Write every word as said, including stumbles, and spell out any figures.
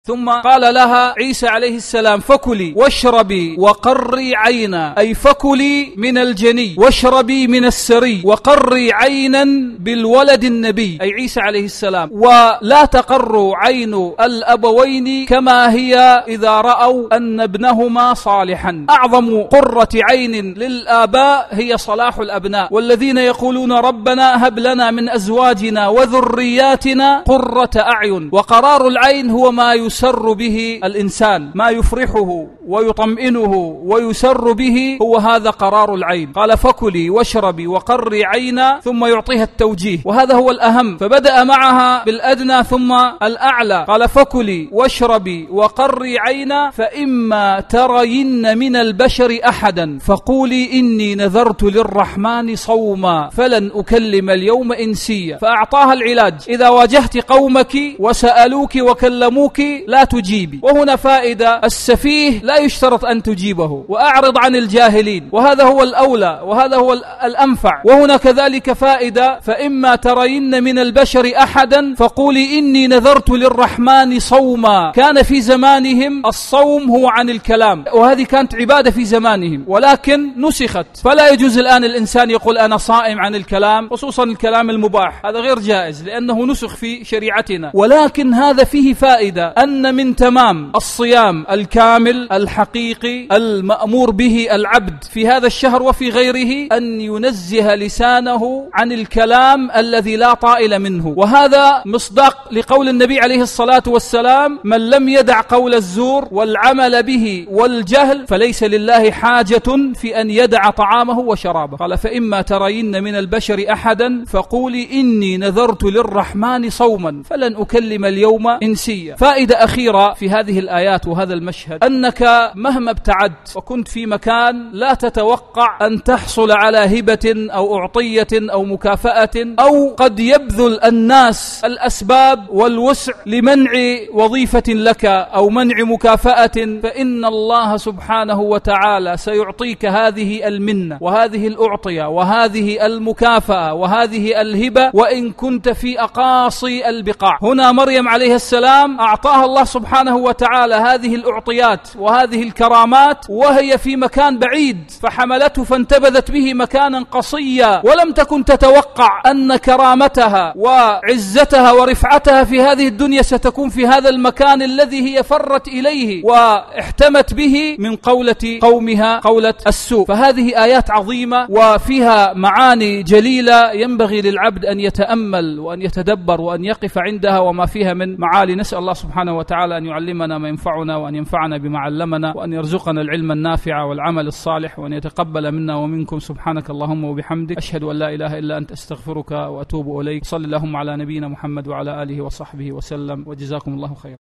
ثم قال لها عيسى عليه السلام: فكلي واشربي وقري عينا، أي فكلي من الجني واشربي من السري وقري عينا بالولد النبي، أي عيسى عليه السلام، ولا تقر عين الأبوين كما هي إذا رأوا أن ابنهما صالحا. أعظم قرة عين للآباء هي صلاح الأبناء، والذين يقولون ربنا هب لنا من أزواجنا وذرياتنا قرة أعين. وقرار العين هو ما يسر به الإنسان، ما يفرحه ويطمئنه ويسر به، هو هذا قرار العين. قال: فكلي واشربي وقري عينا، ثم يعطيها التوجيه، وهذا هو الأهم، فبدأ معها بالأدنى ثم الأعلى. قال: فكلي واشربي وقري عينا، فإما ترين من البشر أحدا فقولي إني نذرت للرحمن صوما فلن أكلم اليوم إنسيا. فأعطاها العلاج: إذا واجهت قومك وسألوك وكلموك لا تجيبي. وهنا فائدة: السفيه لا يشترط أن تجيبه، وأعرض عن الجاهلين، وهذا هو الأولى وهذا هو الأنفع. وهنا كذلك فائدة: فإما ترين من البشر أحدا فقولي إني نذرت للرحمن صوما. كان في زمانهم الصوم هو عن الكلام، وهذه كانت عبادة في زمانهم، ولكن نسخت، فلا يجوز الآن الإنسان يقول أنا صائم عن الكلام، خصوصا الكلام المباح، هذا غير جائز لأنه نسخ في شريعتنا. ولكن هذا فيه فائدة، أن من تمام الصيام الكامل الحقيقي المأمور به العبد في هذا الشهر وفي غيره أن ينزه لسانه عن الكلام الذي لا طائل منه. وهذا مصداق لقول النبي عليه الصلاة والسلام: من لم يدع قول الزور والعمل به والجهل فليس لله حاجة في أن يدع طعامه وشرابه. قال: فإما ترين من البشر أحدا فقولي إني نذرت للرحمن صوما فلن أكلم اليوم إنسيا. فائدة أخيرة في هذه الآيات وهذا المشهد: أنك مهما ابتعدت وكنت في مكان لا تتوقع أن تحصل على هبة أو أعطية أو مكافأة، أو قد يبذل الناس الأسباب والوسع لمنع وظيفة لك أو منع مكافأة، فإن الله سبحانه وتعالى سيعطيك هذه المنة وهذه الأعطية وهذه المكافأة وهذه الهبة وإن كنت في أقاصي البقاع. هنا مريم عليه السلام أعطاها الله سبحانه وتعالى هذه الأعطيات وهذه الكرامات وهي في مكان بعيد، فحملته فانتبذت به مكانا قصيا، ولم تكن تتوقع أن كرامتها وعزتها ورفعتها في هذه الدنيا ستكون في هذا المكان الذي هي فرت إليه واحتمت به من قولة قومها قولة السوء. فهذه آيات عظيمة وفيها معاني جليلة ينبغي للعبد أن يتأمل وأن يتدبر وأن يقف عندها وما فيها من معالي. نسأل الله سبحانه وتعالى أن يعلمنا ما ينفعنا وأن ينفعنا بما علمنا وأن يرزقنا العلم النافع والعمل الصالح وأن يتقبل منا ومنكم. سبحانك اللهم وبحمدك، أشهد أن لا إله إلا أنت، أستغفرك وأتوب إليك. صلى اللهم على نبينا محمد وعلى آله وصحبه وسلم، وجزاكم الله خيرا.